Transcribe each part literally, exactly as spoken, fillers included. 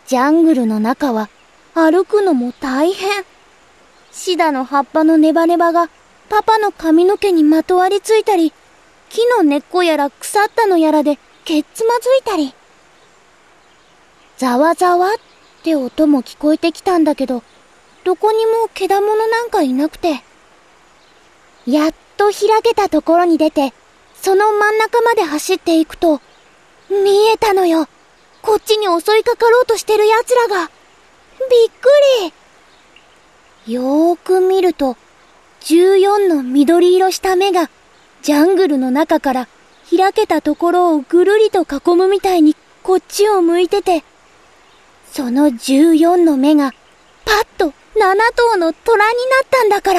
ジャングルの中は歩くのも大変。シダの葉っぱのネバネバがパパの髪の毛にまとわりついたり、木の根っこやら腐ったのやらでけっつまずいたり。ざわざわって音も聞こえてきたんだけど、どこにもけだものなんかいなくて。やっと開けたところに出て、その真ん中まで走っていくと、見えたのよ。こっちに襲いかかろうとしてる奴らが。びっくり。よーく見ると、じゅうよんの緑色した目が、ジャングルの中から開けたところをぐるりと囲むみたいにこっちを向いてて、そのじゅうよんの目がパッとななとうの虎になったんだから。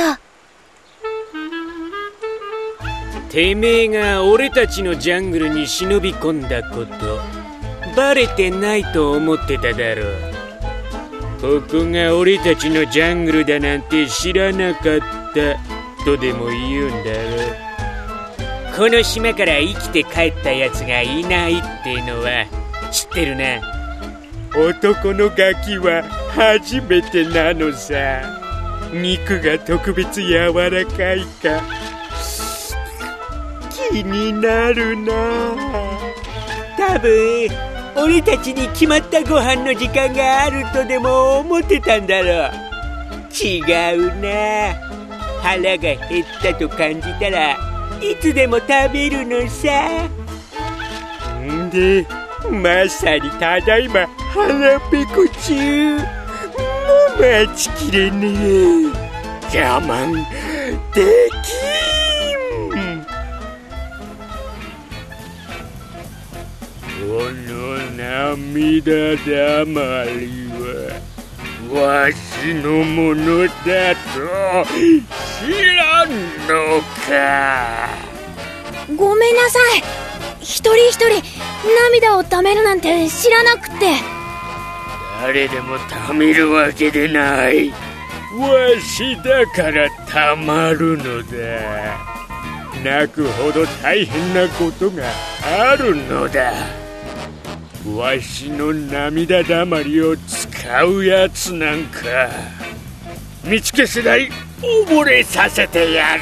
てめえが俺たちのジャングルに忍び込んだことバレてないと思ってただろう。ここが俺たちのジャングルだなんて知らなかったとでも言うんだろう。この島から生きて帰ったやつがいないってのは知ってるな。男のガキは初めてなのさ。肉が特別柔らかいか気になるな。多分俺たちに決まったご飯の時間があるとでも思ってたんだろう。違うな。腹が減ったと感じたらいつでも食べるのさ。んでまさにただいま腹ペコ中。もう待ちきれねえ。我慢できん。この涙だまりはわしのものだと知らんのか。 ごめんなさい。一人一人涙をためるなんて知らなくて。 誰でもためるわけでない。わしだからたまるのだ。泣くほど大変なことがあるのだ。わしの涙だまりを使うやつなんか見つけ次第溺れさせてやる。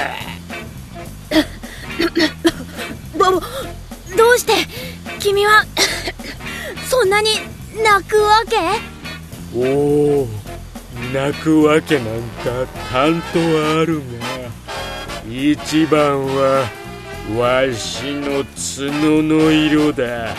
ど、どうして君はそんなに泣くわけ？ おお、泣くわけなんかたんとあるが、一番はわしの角の色だ。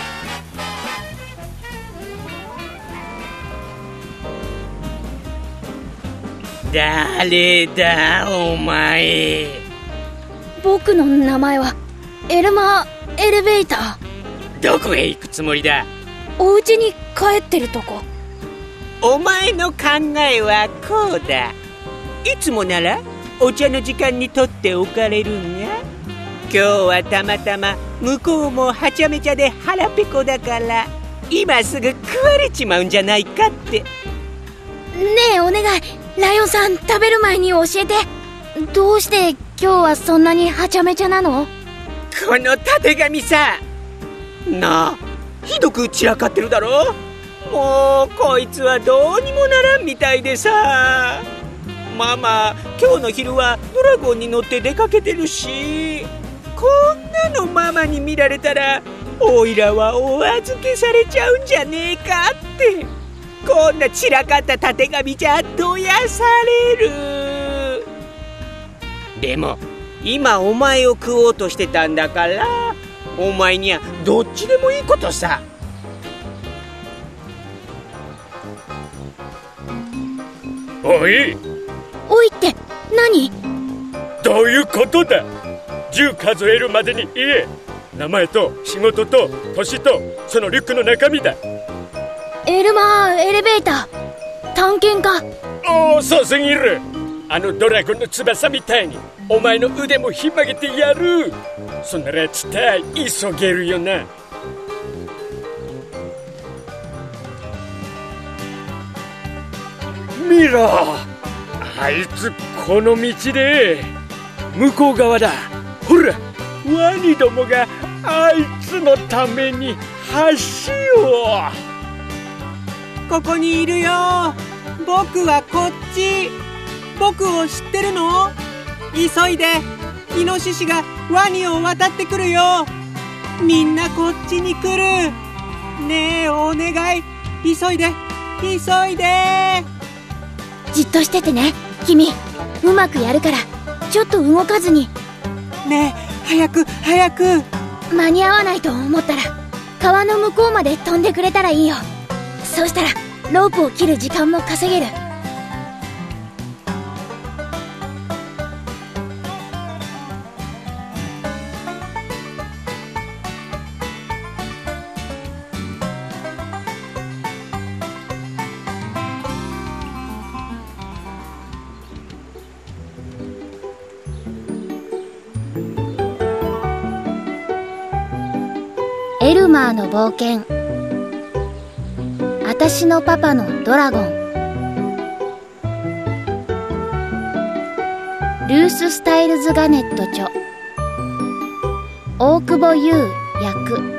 誰だお前。 僕の名前はエルマー・エレベーター。 どこへ行くつもりだ？ お家に帰ってるとこ。 お前の考えはこうだ。いつもならお茶の時間にとっておかれるが、今日はたまたま向こうもはちゃめちゃで腹ペコだから今すぐ食われちまうんじゃないかって。 ねえお願い、ライオンさん、食べる前に教えて。どうして今日はそんなにはちゃめちゃなの？ このたてがみさ。なあ、ひどく散らかってるだろ。もうこいつはどうにもならんみたいでさ。ママ今日の昼はドラゴンに乗って出かけてるし、こんなのママに見られたらおいらはお預けされちゃうんじゃねえかって。こんな散らかったたてがみじゃどやされる。でも今お前を食おうとしてたんだから、お前にはどっちでもいいことさ。おいおいって何？ どういうことだ。じゅう数えるまでに言え。名前と仕事と年とそのリュックの中身だ。 エルマー・エレベーター、探検家。 おお、そうすぎる。あのドラゴンの翼みたいにお前の腕もひん曲げてやる。そんなら伝え急げるよな。見ろ、あいつこの道で向こう側だ。ほら、ワニどもがあいつのために橋を。 ここにいるよ。僕はこっち。僕を知ってるの？急いで。イノシシがワニを渡ってくるよ。みんなこっちに来る。ねえ、お願い。急いで、急いで。 じっとしててね、君。うまくやるから、ちょっと動かずに。 ねえ、早く、早く。 間に合わないと思ったら、川の向こうまで飛んでくれたらいいよ。そうしたら、ロープを切る時間も稼げる。エルマーの冒険。あたしのパパのドラゴン。ルース・スタイルズ・ガネット著。大久保優役。